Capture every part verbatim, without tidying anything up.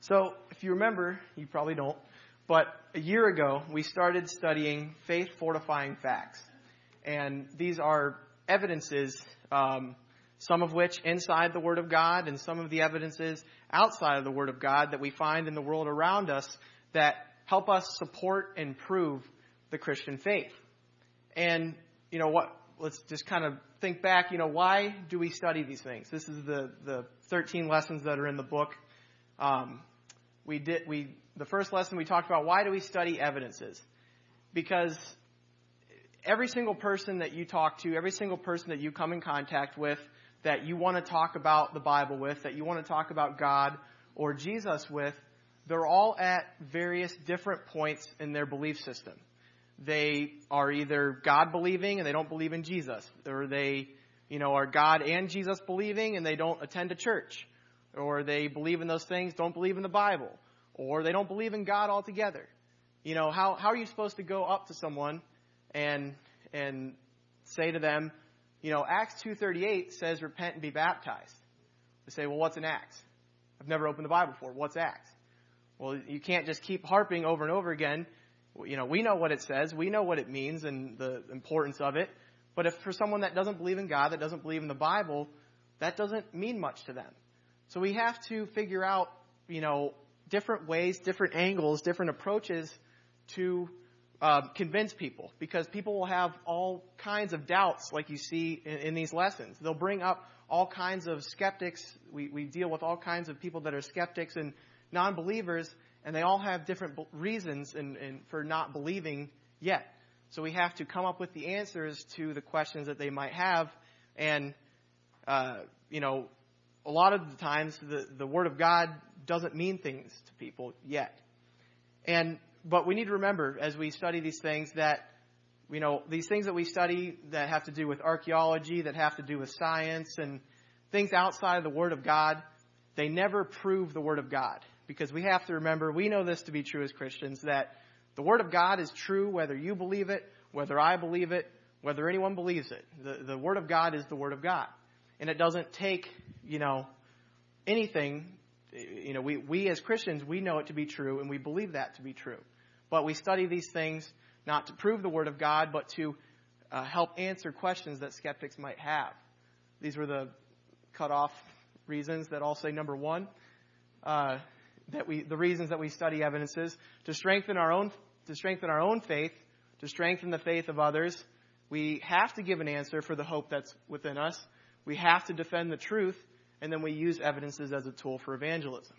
So, if you remember, you probably don't, but a year ago, we started studying faith-fortifying facts. And these are evidences, um, some of which inside the Word of God, and some of the evidences outside of the Word of God that we find in the world around us that help us support and prove the Christian faith. And, you know, what? Let's just kind of think back, you know, why do we study these things? This is the, the thirteen lessons that are in the book. Um, we did, we, the first lesson we talked about, why do we study evidences? Because every single person that you talk to, every single person that you come in contact with, that you want to talk about the Bible with, that you want to talk about God or Jesus with, they're all at various different points in their belief system. They are either God believing and they don't believe in Jesus, or they, you know, are God and Jesus believing and they don't attend a church, or they believe in those things, don't believe in the Bible, or they don't believe in God altogether. You know, how how are you supposed to go up to someone and and say to them, you know, Acts two thirty-eight says repent and be baptized. They say, well, what's an Acts? I've never opened the Bible before. What's Acts? Well, you can't just keep harping over and over again. You know, we know what it says. We know what it means and the importance of it. But if for someone that doesn't believe in God, that doesn't believe in the Bible, that doesn't mean much to them. So we have to figure out, you know, different ways, different angles, different approaches to uh, convince people. Because people will have all kinds of doubts, like you see in, in these lessons. They'll bring up all kinds of skeptics. We, we deal with all kinds of people that are skeptics and non-believers, and they all have different reasons in, in, for not believing yet. So we have to come up with the answers to the questions that they might have. And, uh, you know, a lot of the times the, the Word of God doesn't mean things to people yet. And but we need to remember as we study these things that, you know, these things that we study that have to do with archaeology, that have to do with science and things outside of the Word of God, they never prove the Word of God. Because we have to remember, we know this to be true as Christians, that the Word of God is true whether you believe it, whether I believe it, whether anyone believes it. The, the Word of God is the Word of God. And it doesn't take, you know, anything. You know, we, we as Christians, we know it to be true and we believe that to be true. But we study these things not to prove the Word of God, but to uh, help answer questions that skeptics might have. These were the cut-off reasons that all say number one. Uh, that we, the reasons that we study evidences, to strengthen our own, to strengthen our own faith, to strengthen the faith of others. We have to give an answer for the hope that's within us. We have to defend the truth, and then we use evidences as a tool for evangelism.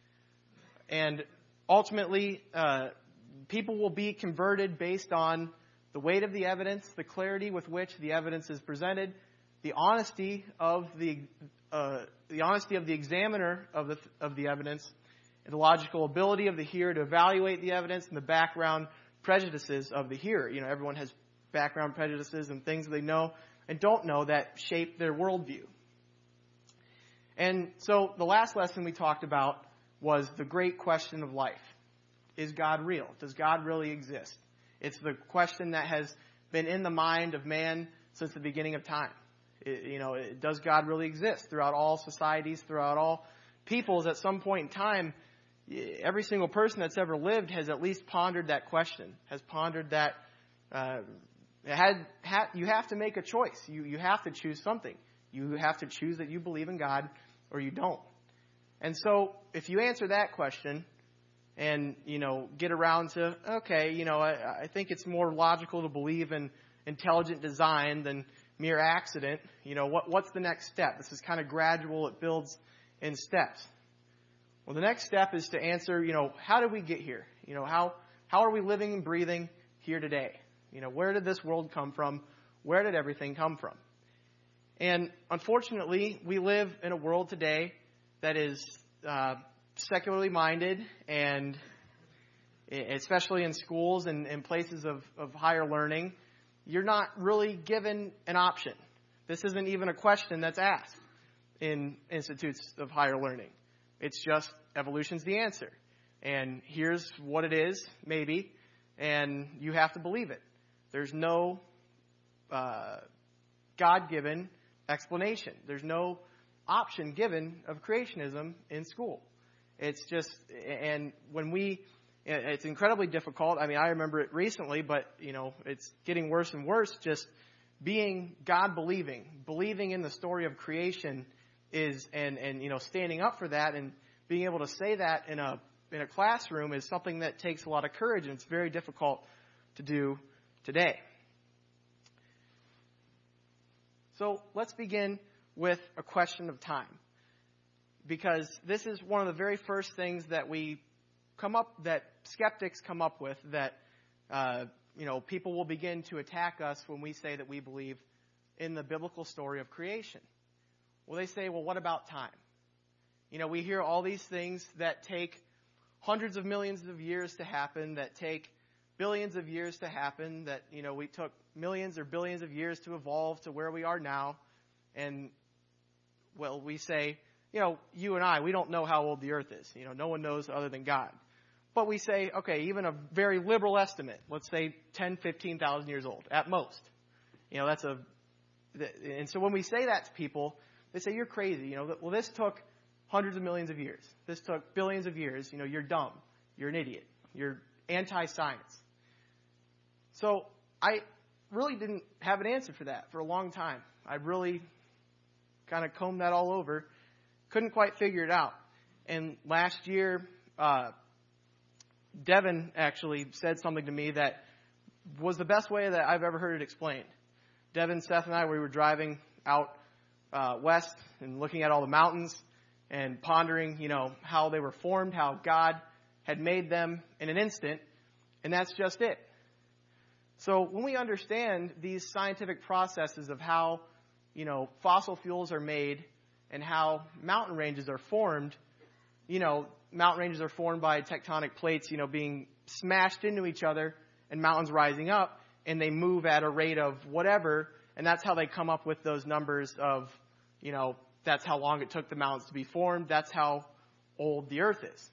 And ultimately, uh, people will be converted based on the weight of the evidence, the clarity with which the evidence is presented, the honesty of the uh, the honesty of the examiner of the of the evidence, and the logical ability of the hearer to evaluate the evidence, and the background prejudices of the hearer. You know, everyone has background prejudices and things they know and don't know that shape their worldview. And so the last lesson we talked about was the great question of life. Is God real? Does God really exist? It's the question that has been in the mind of man since the beginning of time. It, you know, it, does God really exist? Throughout all societies, throughout all peoples, at some point in time, every single person that's ever lived has at least pondered that question, has pondered that. Uh, had, had, you have to make a choice. You, you have to choose something. You have to choose that you believe in God or you don't. And so if you answer that question and, you know, get around to, okay, you know, I, I think it's more logical to believe in intelligent design than mere accident. You know, what, what's the next step? This is kind of gradual. It builds in steps. Well, the next step is to answer, you know, how did we get here? You know, how how are we living and breathing here today? You know, where did this world come from? Where did everything come from? And unfortunately, we live in a world today that is uh, secularly minded, and especially in schools and, and places of, of higher learning, you're not really given an option. This isn't even a question that's asked in institutes of higher learning. It's just evolution's the answer. And here's what it is, maybe, and you have to believe it. There's no uh, God-given explanation. There's no option given of creationism in school. It's just, and when we, it's incredibly difficult. I mean, I remember it recently, but, you know, it's getting worse and worse. Just being God believing, believing in the story of creation is, and, and, you know, standing up for that and being able to say that in a, in a classroom is something that takes a lot of courage, and it's very difficult to do today. So let's begin with a question of time, because this is one of the very first things that we come up, that skeptics come up with, that uh, you know, people will begin to attack us when we say that we believe in the biblical story of creation. Well, they say, well, what about time? You know, we hear all these things that take hundreds of millions of years to happen, that take billions of years to happen, that, you know, we took millions or billions of years to evolve to where we are now. And, well, we say, you know, you and I, we don't know how old the earth is. You know, no one knows other than God. But we say, okay, even a very liberal estimate, let's say ten, fifteen thousand years old at most. You know, that's a, and so when we say that to people, they say, you're crazy. You know, well, this took hundreds of millions of years. This took billions of years. You know, you're dumb. You're an idiot. You're anti-science. So I really didn't have an answer for that for a long time. I really kind of combed that all over. Couldn't quite figure it out. And last year, uh, Devin actually said something to me that was the best way that I've ever heard it explained. Devin, Seth, and I, we were driving out uh, west and looking at all the mountains and pondering, you know, how they were formed, how God had made them in an instant, and that's just it. So when we understand these scientific processes of how, you know, fossil fuels are made and how mountain ranges are formed, you know, mountain ranges are formed by tectonic plates, you know, being smashed into each other and mountains rising up, and they move at a rate of whatever, and that's how they come up with those numbers of, you know, that's how long it took the mountains to be formed. That's how old the earth is.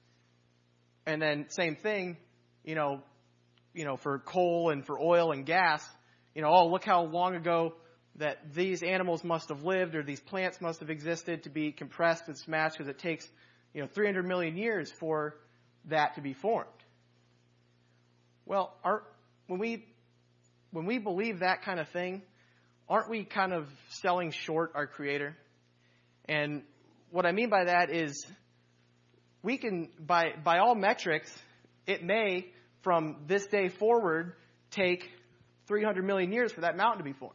And then same thing, you know, you know, for coal and for oil and gas, you know, oh, look how long ago that these animals must have lived or these plants must have existed to be compressed and smashed, because it takes, you know, three hundred million years for that to be formed. Well, our, when we when we believe that kind of thing, aren't we kind of selling short our Creator? And what I mean by that is, we can, by by all metrics, it may, from this day forward, take three hundred million years for that mountain to be formed.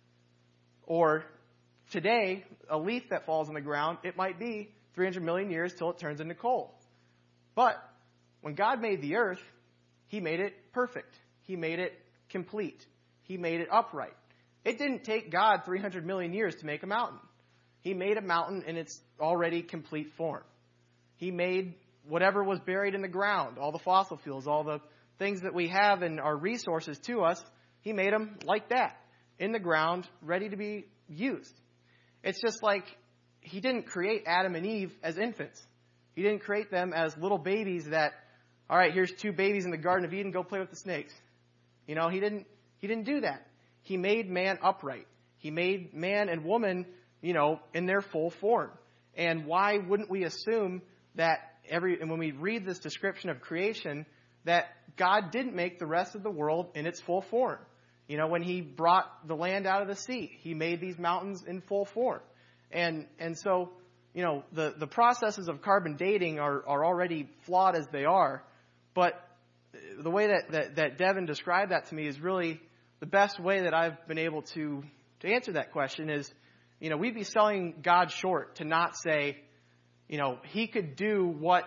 Or today, a leaf that falls on the ground, it might be three hundred million years till it turns into coal. But when God made the earth, He made it perfect. He made it complete. He made it upright. It didn't take God three hundred million years to make a mountain. He made a mountain in its already complete form. He made whatever was buried in the ground, all the fossil fuels, all the things that we have and our resources to us, He made them like that, in the ground, ready to be used. It's just like He didn't create Adam and Eve as infants. He didn't create them as little babies that, all right, here's two babies in the Garden of Eden, go play with the snakes. You know, He didn't, He didn't do that. He made man upright. He made man and woman, you know, in their full form. And why wouldn't we assume that every, and when we read this description of creation, that God didn't make the rest of the world in its full form? You know, when He brought the land out of the sea, He made these mountains in full form. And and so, you know, the, the processes of carbon dating are, are already flawed as they are. But the way that, that, that Devin described that to me is really the best way that I've been able to, to answer that question is, you know, we'd be selling God short to not say, you know, He could do what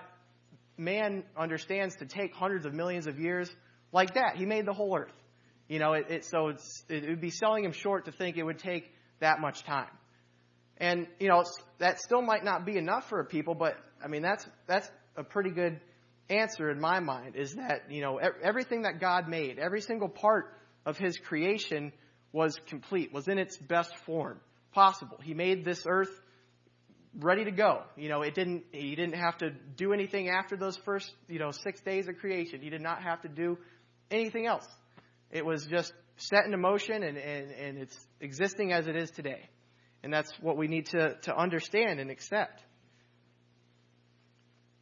man understands to take hundreds of millions of years like that. He made the whole earth. You know, it, it so it's, it would be selling Him short to think it would take that much time. And, you know, that still might not be enough for people, but, I mean, that's that's a pretty good answer in my mind, is that, you know, everything that God made, every single part of His creation was complete, was in its best form possible. He made this earth ready to go. You know, it didn't, He didn't have to do anything after those first, you know, six days of creation. He did not have to do anything else. It was just set into motion, and, and, and it's existing as it is today. And that's what we need to, to understand and accept.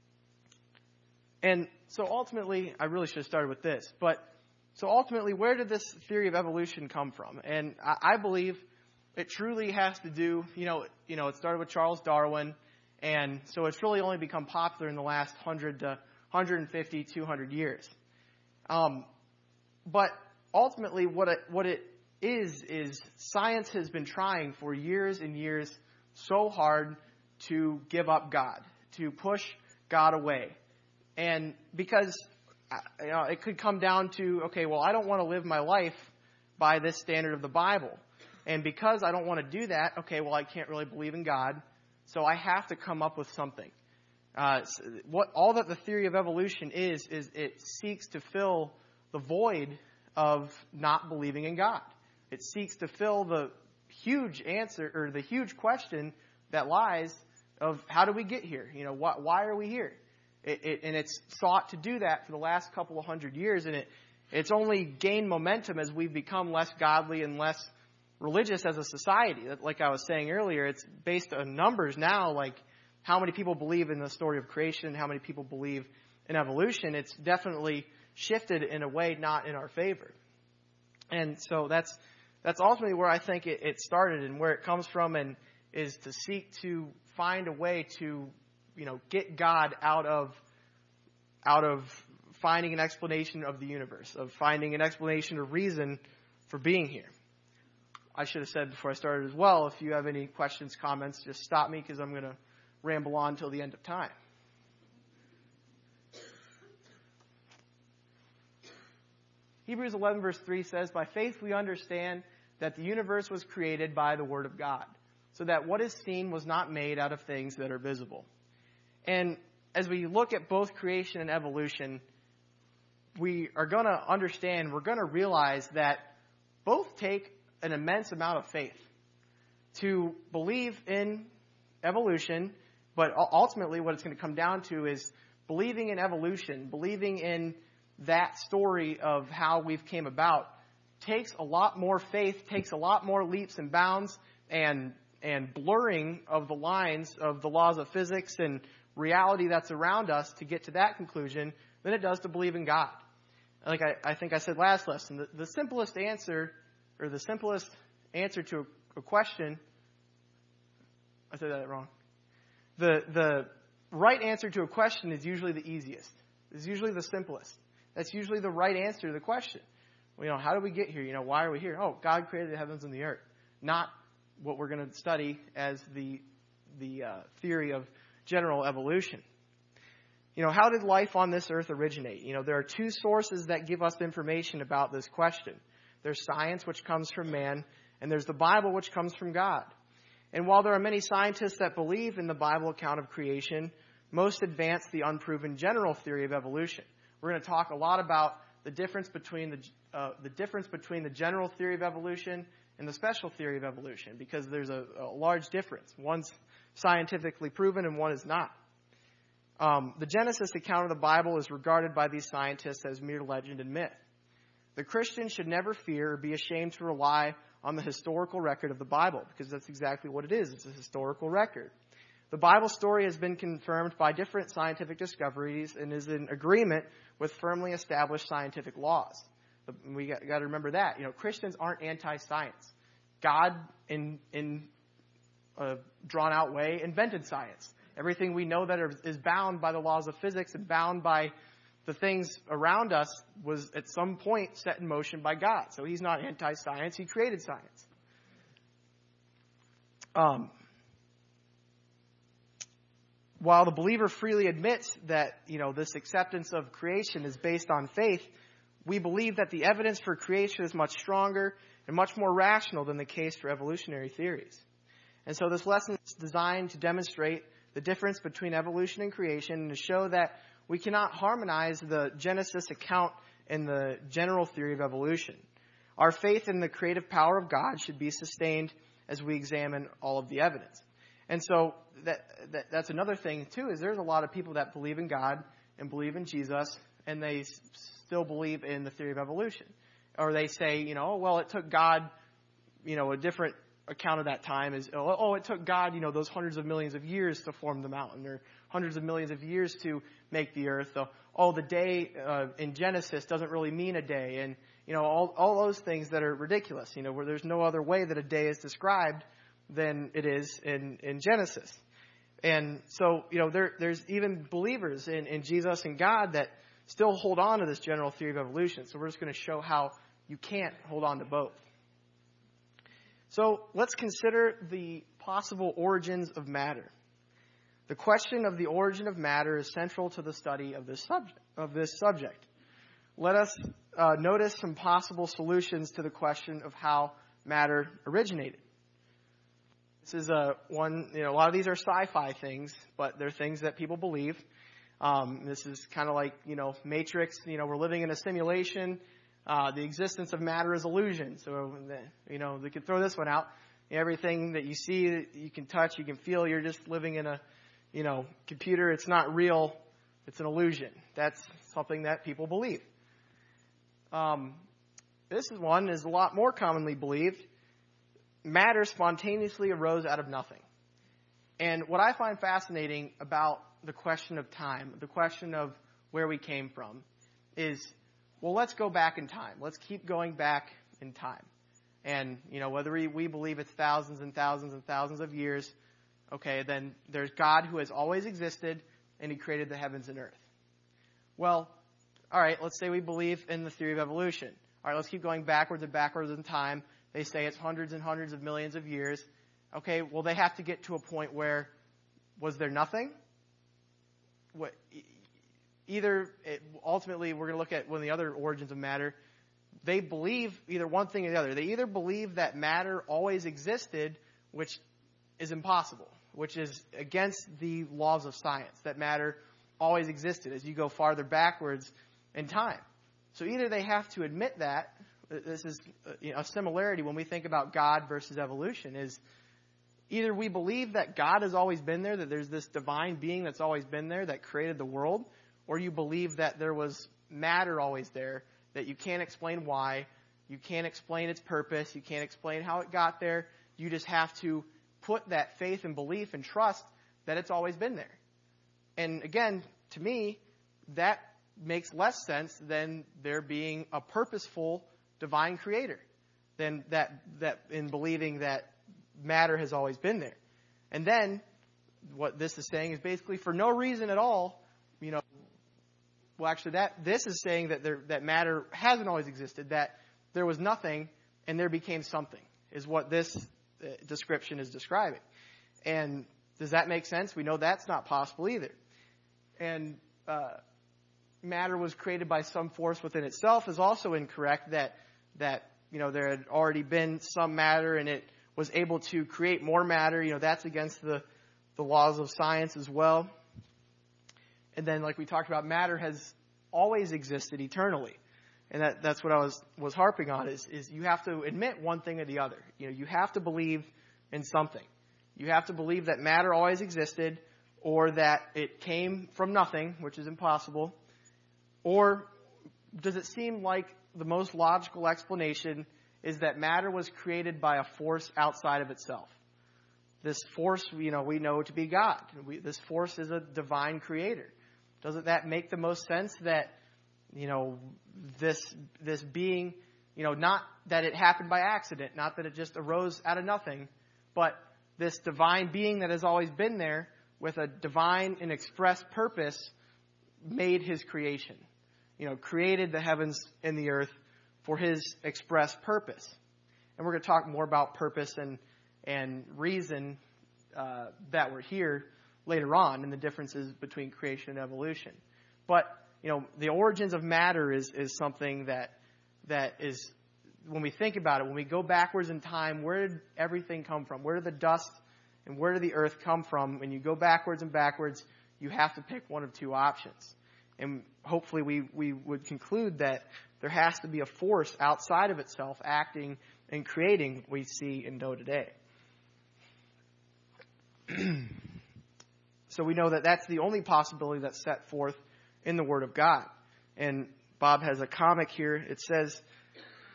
And so ultimately, I really should have started with this, but so ultimately, where did this theory of evolution come from? And I, I believe it truly has to do, you know, you know, it started with Charles Darwin, and so it's really only become popular in the last one hundred to one hundred fifty, two hundred years. Um, but ultimately, what it, what it is, is science has been trying for years and years so hard to give up God, to push God away. And because you know, it could come down to, okay, well, I don't want to live my life by this standard of the Bible. And because I don't want to do that, okay, well, I can't really believe in God, so I have to come up with something. Uh, what all that the theory of evolution is, is it seeks to fill the void of not believing in God. It seeks to fill the huge answer, or the huge question that lies of how do we get here? You know, why, why are we here? It, it, and it's sought to do that for the last couple of hundred years, and it it's only gained momentum as we've become less godly and less religious as a society. Like I was saying earlier, it's based on numbers now, like how many people believe in the story of creation, how many people believe in evolution. It's definitely shifted in a way not in our favor. And so that's that's ultimately where I think it, it started and where it comes from, and is to seek to find a way to, you know, get God out of out of finding an explanation of the universe, of finding an explanation or reason for being here. I should have said before I started as well, if you have any questions, comments, just stop me, because I'm going to ramble on till the end of time. Hebrews eleven verse three says, "By faith we understand that the universe was created by the word of God, so that what is seen was not made out of things that are visible." And as we look at both creation and evolution, we are going to understand, we're going to realize that both take an immense amount of faith. To believe in evolution, but ultimately what it's going to come down to is believing in evolution, believing in that story of how we've came about, takes a lot more faith, takes a lot more leaps and bounds and and blurring of the lines of the laws of physics and reality that's around us to get to that conclusion than it does to believe in God. Like I, I think I said last lesson, the, the simplest answer, or the simplest answer to a, a question, I said that wrong. The the right answer to a question is usually the easiest. It's usually the simplest. That's usually the right answer to the question. Well, you know, how did we get here? You know, why are we here? Oh, God created the heavens and the earth. Not what we're going to study as the the uh, theory of general evolution. You know, how did life on this earth originate? You know, there are two sources that give us information about this question. There's science, which comes from man, and there's the Bible, which comes from God. And while there are many scientists that believe in the Bible account of creation, most advance the unproven general theory of evolution. We're going to talk a lot about the difference between the uh, the difference between the general theory of evolution and the special theory of evolution, because there's a, a large difference. One's scientifically proven and one is not. Um, the Genesis account of the Bible is regarded by these scientists as mere legend and myth. The Christian should never fear or be ashamed to rely on the historical record of the Bible, because that's exactly what it is. It's a historical record. The Bible story has been confirmed by different scientific discoveries and is in agreement with firmly established scientific laws. We got, got to remember that. You know, Christians aren't anti-science. God, in in a drawn-out way, invented science. Everything we know that are, is bound by the laws of physics and bound by the things around us was at some point set in motion by God. So he's not anti-science. He created science. Um, while the believer freely admits that, you know, this acceptance of creation is based on faith, we believe that the evidence for creation is much stronger and much more rational than the case for evolutionary theories. And so this lesson is designed to demonstrate the difference between evolution and creation, and to show that we cannot harmonize the Genesis account and the general theory of evolution. Our faith in the creative power of God should be sustained as we examine all of the evidence. And so that, that that's another thing, too, is there's a lot of people that believe in God and believe in Jesus, and they still believe in the theory of evolution. Or they say, you know, well, it took God, you know, a different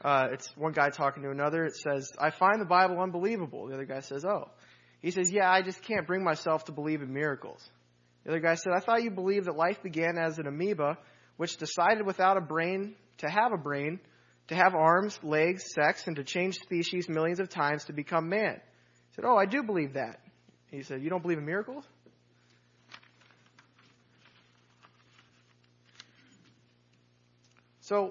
Uh, it's one guy talking to another. It says, I find the Bible unbelievable. The other guy says, oh. He says, yeah, I just can't bring myself to believe in miracles. The other guy said, I thought you believed that life began as an amoeba, which decided without a brain to have a brain, to have arms, legs, sex, and to change species millions of times to become man. He said, oh, I do believe that. He said, you don't believe in miracles? So,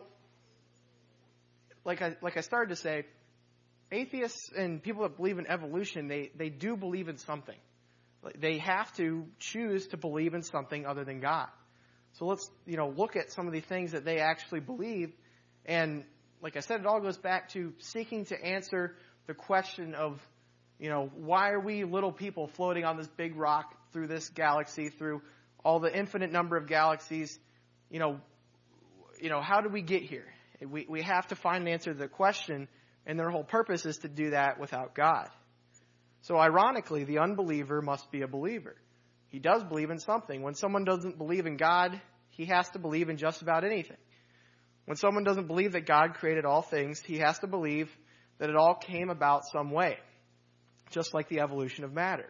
like I like I started to say, atheists and people that believe in evolution, they, they do believe in something. They have to choose to believe in something other than God. So let's, you know, look at some of the things that they actually believe. And like I said, it all goes back to seeking to answer the question of, you know, why are we little people floating on this big rock through this galaxy, through all the infinite number of galaxies? You know, you know, how did we get here? We we have to find an answer to the question, and their whole purpose is to do that without God. So ironically, the unbeliever must be a believer. He does believe in something. When someone doesn't believe in God, he has to believe in just about anything. When someone doesn't believe that God created all things, he has to believe that it all came about some way, just like the evolution of matter.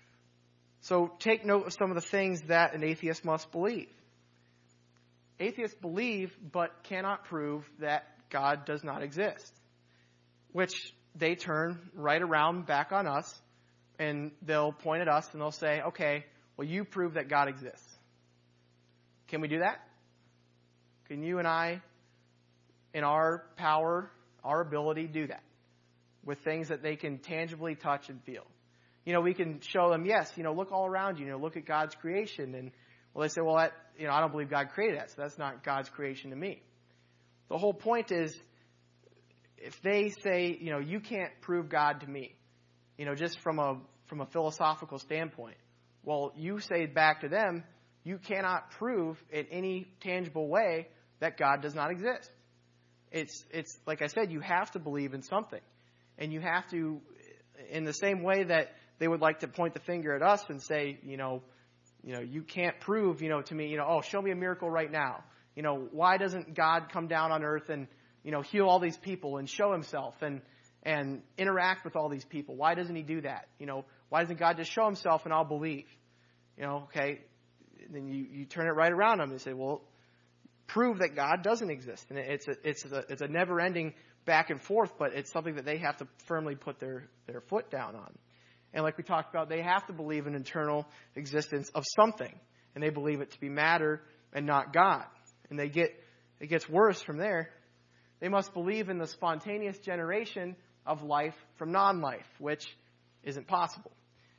So take note of some of the things that an atheist must believe. Atheists believe but cannot prove that God does not exist, which they turn right around back on us, and they'll point at us and they'll say, okay, well, you prove that God exists. Can we do that? Can you and I, in our power, our ability, do that with things that they can tangibly touch and feel? You know, we can show them, yes, you know, look all around you, you know, look at God's creation. And, well, they say, well, that, you know, I don't believe God created that, so that's not God's creation to me. The whole point is, if they say, you know, you can't prove God to me, you know, just from a from a philosophical standpoint, well, you say back to them, you cannot prove in any tangible way that God does not exist. It's it's like I said, you have to believe in something, and you have to, in the same way that they would like to point the finger at us and say, you know, you know, you can't prove, you know, to me, you know, oh, show me a miracle right now. You know, why doesn't God come down on earth and, you know, heal all these people and show himself and and interact with all these people? Why doesn't he do that? You know, why doesn't God just show himself and I'll believe? You know, okay, then you, you turn it right around on them and say, well, prove that God doesn't exist. And it's a, it's a, it's a never-ending back and forth, but it's something that they have to firmly put their, their foot down on. And like we talked about, they have to believe in eternal existence of something, and they believe it to be matter and not God. And they get it gets worse from there. They must believe in the spontaneous generation of life from non-life, which isn't possible.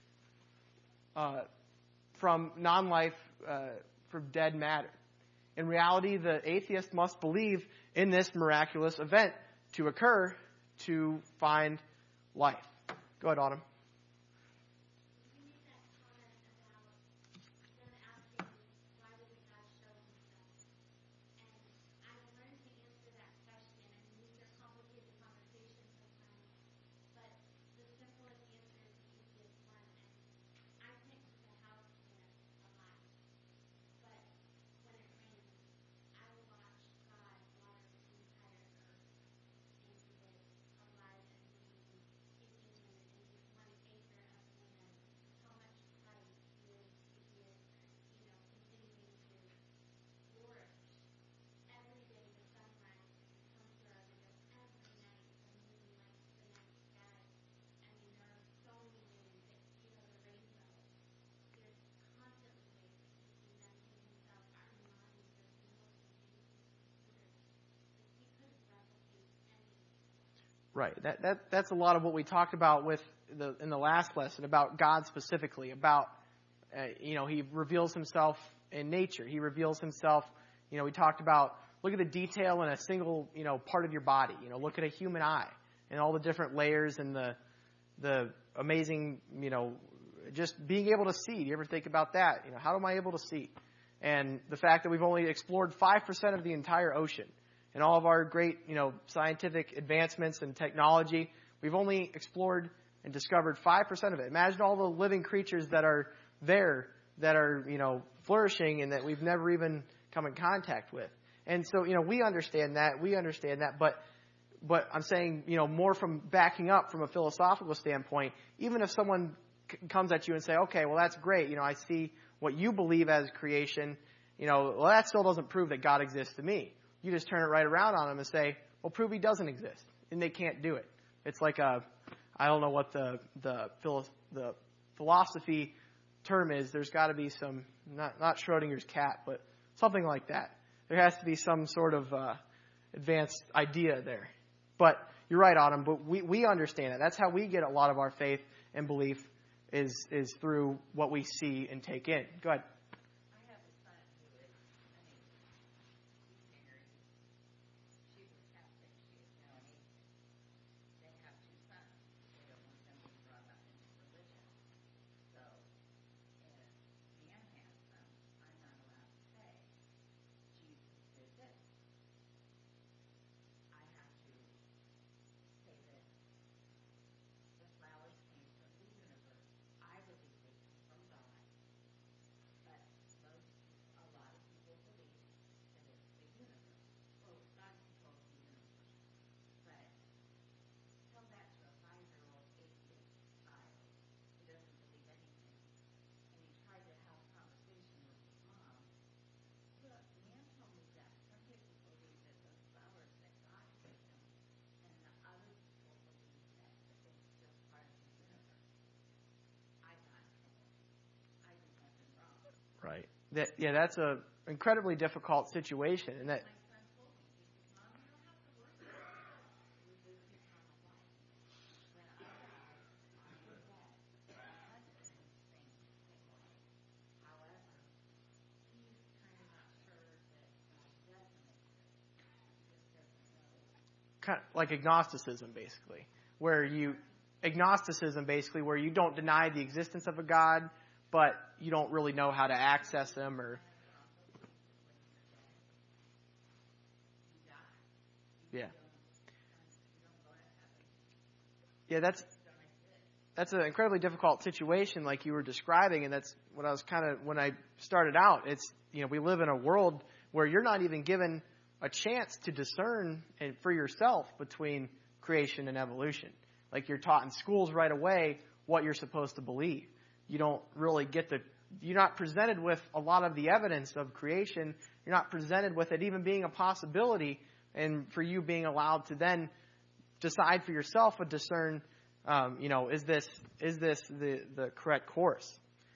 Uh, from non-life, uh, from dead matter. In reality, the atheist must believe in this miraculous event to occur to find life. Go ahead, Autumn. Right. That that that's a lot of what we talked about with the in the last lesson about God specifically, about uh, you know, he reveals himself in nature. He reveals himself, you know, we talked about look at the detail in a single, you know, part of your body. You know, look at a human eye and all the different layers and the the amazing, you know, just being able to see. Do you ever think about that? You know, how am I able to see? And the fact that we've only explored five percent of the entire ocean. And all of our great, you know, scientific advancements and technology, we've only explored and discovered five percent of it. Imagine all the living creatures that are there, that are, you know, flourishing and that we've never even come in contact with. And so, you know, we understand that. We understand that. But but I'm saying, you know, more from backing up from a philosophical standpoint, even if someone c- comes at you and say, okay, well, that's great. You know, I see what you believe as creation. You know, well, that still doesn't prove that God exists to me. You just turn it right around on them and say, well, prove he doesn't exist. And they can't do it. It's like a, I don't know what the, the, philo- the philosophy term is. There's got to be some, not, not Schrodinger's cat, but something like that. There has to be some sort of uh, advanced idea there. But you're right, Autumn, but we, we understand it. That's how we get a lot of our faith and belief is is through what we see and take in. Go ahead. Right. That, yeah, that's a incredibly difficult situation, and that. Kind of like agnosticism, basically, where you agnosticism, basically, where you don't deny the existence of a God, but you don't really know how to access him, or yeah, yeah, that's that's an incredibly difficult situation, like you were describing, and that's what I was kind of when I started out. It's you know we live in a world where you're not even given a chance to discern and for yourself between creation and evolution. Like you're taught in schools right away what you're supposed to believe. You don't really get the, you're not presented with a lot of the evidence of creation. You're not presented with it even being a possibility, and for you being allowed to then decide for yourself and discern, um, you know, is this is this the, the correct course?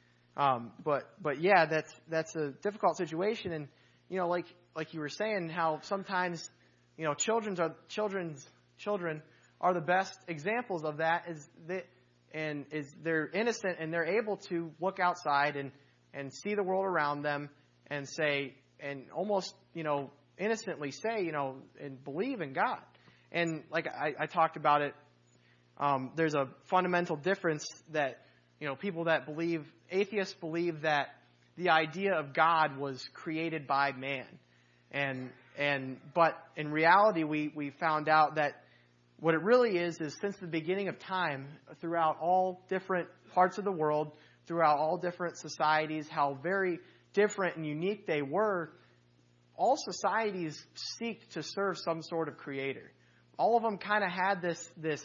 Um, but but yeah, that's that's a difficult situation, and you know, like like you were saying, how sometimes you know children's are children's children are the best examples of that. Is that and is they're innocent and they're able to look outside and and see the world around them and say and almost you know innocently say you know and believe in God. And like I, I talked about it, um, there's a fundamental difference that you know people that believe atheists believe that the idea of God was created by man, and and but in reality we we found out that what it really is is since the beginning of time, throughout all different parts of the world, throughout all different societies, how very different and unique they were, all societies seek to serve some sort of creator. All of them kind of had this, this,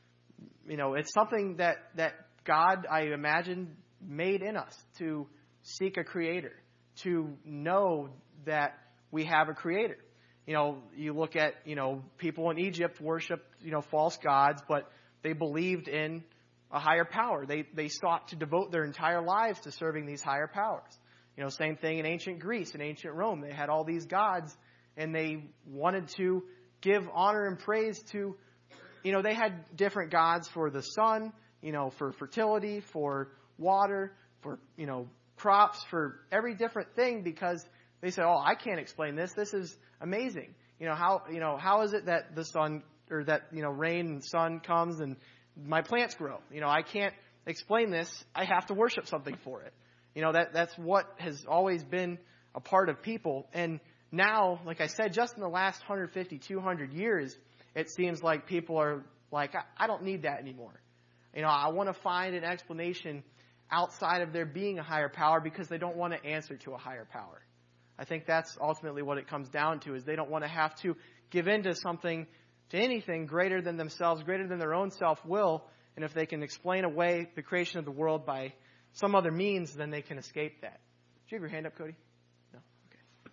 you know, it's something that, that God, I imagine, made in us to seek a creator, to know that we have a creator. You know, you look at, you know, people in Egypt worshiped, you know, false gods, but they believed in a higher power. They they sought to devote their entire lives to serving these higher powers. You know, same thing in ancient Greece and ancient Rome. They had all these gods, and they wanted to give honor and praise to, you know, they had different gods for the sun, you know, for fertility, for water, for, you know, crops, for every different thing, because they said, oh, I can't explain this. This is amazing. You know, how, you know, how is it that the sun or that, you know, rain and sun comes and my plants grow? You know, I can't explain this. I have to worship something for it. You know, that, that's what has always been a part of people. And now, like I said, just in the last one hundred fifty, two hundred years, it seems like people are like, I, I don't need that anymore. You know, I want to find an explanation outside of there being a higher power because they don't want to answer to a higher power. I think that's ultimately what it comes down to, is they don't want to have to give in to something to anything greater than themselves, greater than their own self-will. And if they can explain away the creation of the world by some other means, then they can escape that. Did you have your hand up, Cody? No? Okay.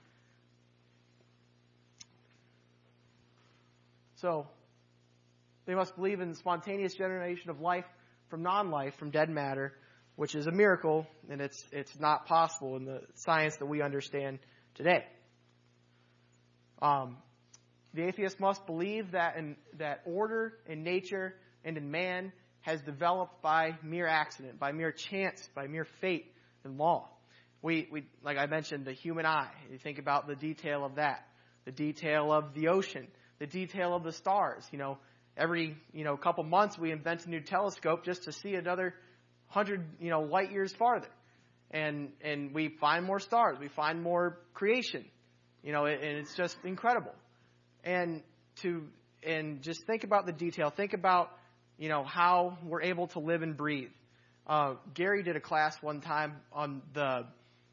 So, they must believe in the spontaneous generation of life from non-life, from dead matter, which is a miracle, and it's it's not possible in the science that we understand today. Um, the atheist must believe that in, that order in nature and in man has developed by mere accident, by mere chance, by mere fate and law. We, we, like I mentioned, the human eye. You think about the detail of that, the detail of the ocean, the detail of the stars. You know, every you know couple months we invent a new telescope just to see another hundred you know light years farther, and and we find more stars, we find more creation. You know, and it's just incredible. And to and just think about the detail. Think about you know how we're able to live and breathe. Uh, Gary did a class one time on the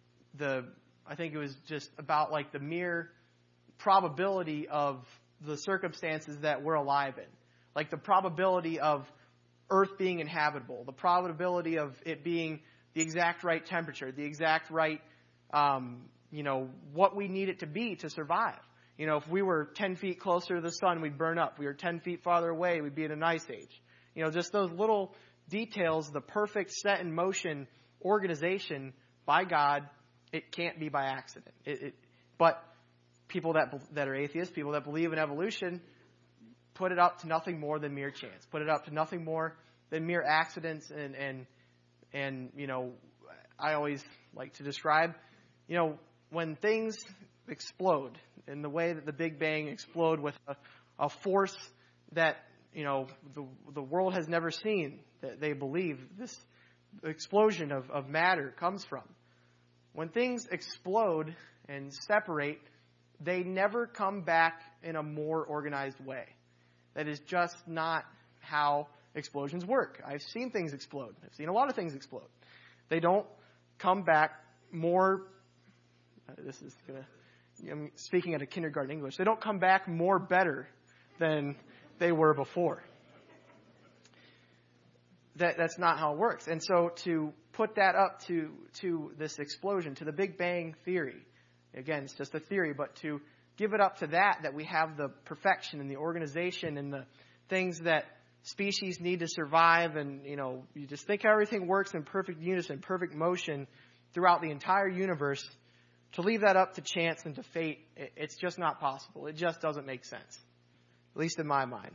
the I think it was just about like the mere probability of the circumstances that we're alive in, like the probability of Earth being inhabitable, the probability of it being the exact right temperature, the exact right, um, you know, what we need it to be to survive. You know, if we were ten feet closer to the sun, we'd burn up. If we were ten feet farther away, we'd be in an ice age. You know, just those little details, the perfect set in motion organization by God, it can't be by accident. It, it, but people that that are atheists, people that believe in evolution, put it up to nothing more than mere chance. Put it up to nothing more than mere accidents. And, and, and you know, I always like to describe, you know, when things explode in the way that the Big Bang explode with a, a force that, you know, the, the world has never seen, that they believe this explosion of, of matter comes from. When things explode and separate, they never come back in a more organized way. That is just not how explosions work. I've seen things explode. I've seen a lot of things explode. They don't come back more, uh, this is going to, I'm speaking at a kindergarten English, they don't come back more better than they were before. That, that's not how it works. And so to put that up to, to this explosion, to the Big Bang theory, again, it's just a theory, but to give it up to that, that we have the perfection and the organization and the things that species need to survive, and, you know, you just think how everything works in perfect unison, perfect motion throughout the entire universe. To leave that up to chance and to fate, it's just not possible. It just doesn't make sense, at least in my mind.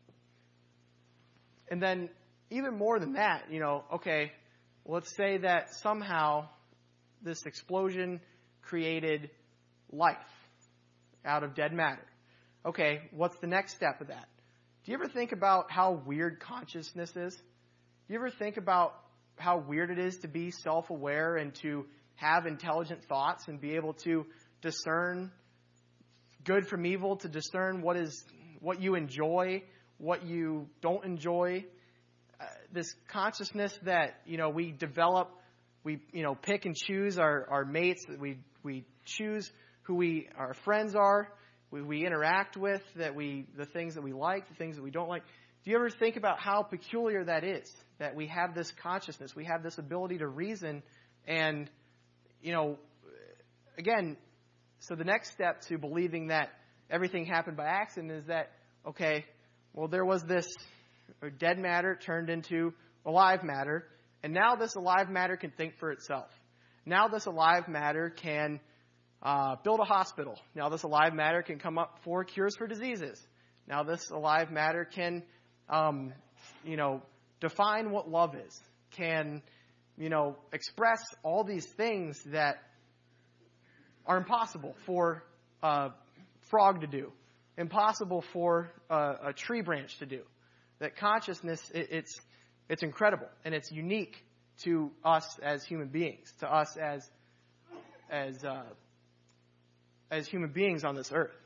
And then even more than that, you know, okay, let's say that somehow this explosion created life out of dead matter. Okay, what's the next step of that? Do you ever think about how weird consciousness is? Do you ever think about how weird it is to be self-aware and to have intelligent thoughts and be able to discern good from evil, to discern what is what you enjoy, what you don't enjoy? Uh, this consciousness that, you know, we develop, we, you know, pick and choose our, our mates, that we we choose who we our friends are, we, we interact with, that we the things that we like, the things that we don't like. Do you ever think about how peculiar that is? That we have this consciousness, we have this ability to reason, and, you know, again, so the next step to believing that everything happened by accident is that, okay, well, there was this dead matter turned into alive matter, and now this alive matter can think for itself. Now this alive matter can uh, build a hospital. Now this alive matter can come up for cures for diseases. Now this alive matter can, um, you know, define what love is, can, you know, express all these things that are impossible for a frog to do, impossible for a, a tree branch to do. That consciousness, it, it's it's incredible, and it's unique to us as human beings, to us as as uh, as human beings on this earth.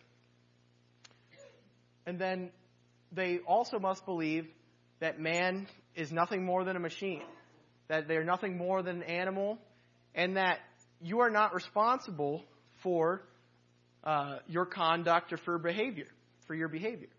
And then they also must believe that man is nothing more than a machine, that they're nothing more than an animal, and that you are not responsible for uh, your conduct or for behavior, for your behavior.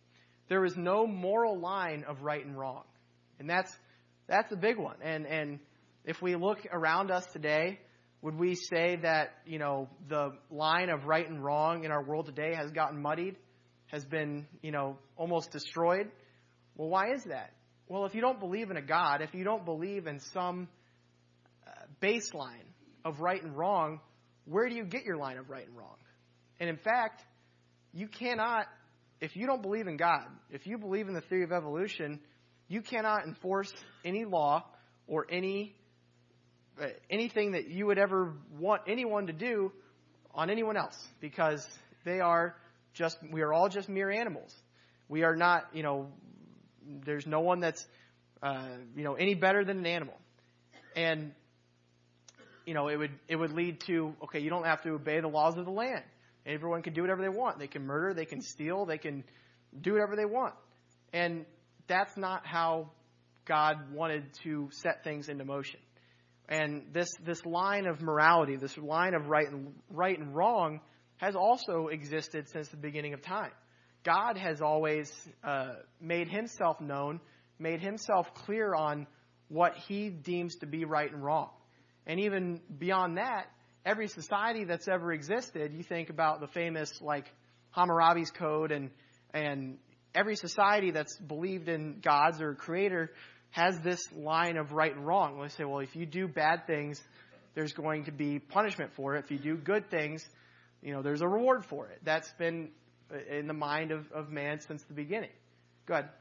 there is no moral line of right and wrong. And that's that's a big one. And and if we look around us today, would we say that, you know, the line of right and wrong in our world today has gotten muddied, has been, you know, almost destroyed? Well, why is that? Well, if you don't believe in a God, if you don't believe in some uh, baseline of right and wrong, where do you get your line of right and wrong? And in fact, you cannot, if you don't believe in God, if you believe in the theory of evolution, you cannot enforce any law or any uh, anything that you would ever want anyone to do on anyone else, because they are just, we are all just mere animals. We are not, you know, there's no one that's, uh, you know, any better than an animal. And, you know, it would, it would lead to, okay, you don't have to obey the laws of the land. Everyone can do whatever they want. They can murder, they can steal, they can do whatever they want. And that's not how God wanted to set things into motion. And this, this line of morality, this line of right and, right and wrong has also existed since the beginning of time. God has always uh, made himself known, made himself clear on what he deems to be right and wrong. And even beyond that, every society that's ever existed, you think about the famous, like, Hammurabi's Code, and and every society that's believed in gods or creator has this line of right and wrong. They say, well, if you do bad things, there's going to be punishment for it. If you do good things, you know, there's a reward for it. That's been in the mind of, of man since the beginning. Go ahead.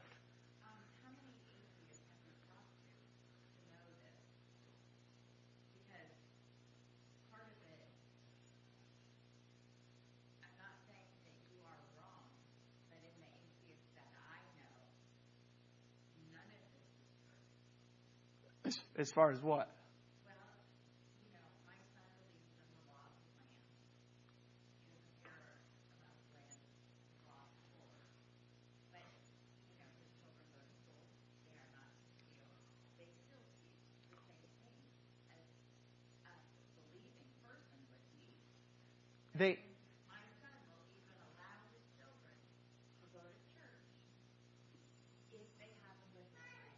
As, as far as what? Well, you know, my son believes in the law of the land. He doesn't care about the land, the law of the Lord. But, you know, his children go to school. They are not to steal. They still teach the same thing as a believing person would teach. They. My son will even allow his children to go to church if they have a good memory.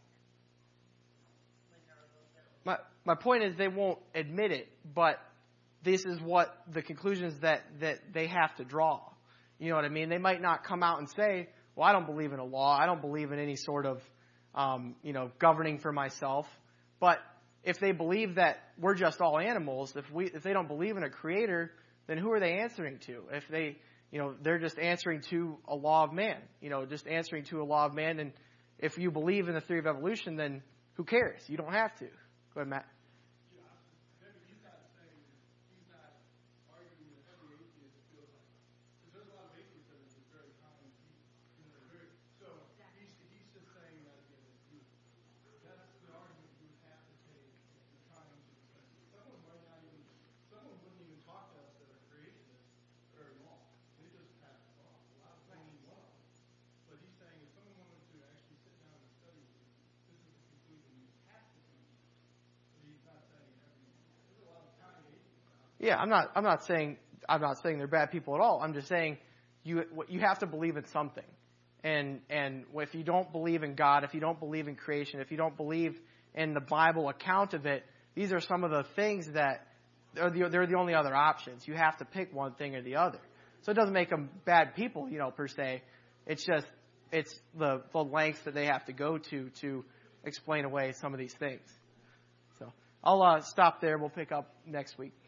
My my point is they won't admit it, but this is what the conclusions that, that they have to draw. You know what I mean? They might not come out and say, well, I don't believe in a law. I don't believe in any sort of, um, you know, governing for myself. But if they believe that we're just all animals, if we if they don't believe in a creator, then who are they answering to? If they, you know, they're just answering to a law of man, you know, just answering to a law of man. And if you believe in the theory of evolution, then who cares? You don't have to. Go ahead, Matt. Yeah, maybe he's not saying, he's not arguing that every atheist feels like, because there's a lot of atheists that are just very common people. You know, very, so he's, he's just saying that, you know, you, that's the argument you would have to take in trying to defend it. Someone might not even, someone wouldn't even talk to us that are creationists very long. They just pass it off. A lot of them need one of them. But he's saying if someone wanted to actually sit down and study it, this is the conclusion you have to come to. Yeah, I'm not. I'm not saying. I'm not saying they're bad people at all. I'm just saying you you have to believe in something, and and if you don't believe in God, if you don't believe in creation, if you don't believe in the Bible account of it, these are some of the things that are the they're the only other options. You have to pick one thing or the other. So it doesn't make them bad people, you know, per se. It's just it's the the lengths that they have to go to to explain away some of these things. So I'll uh, stop there. We'll pick up next week.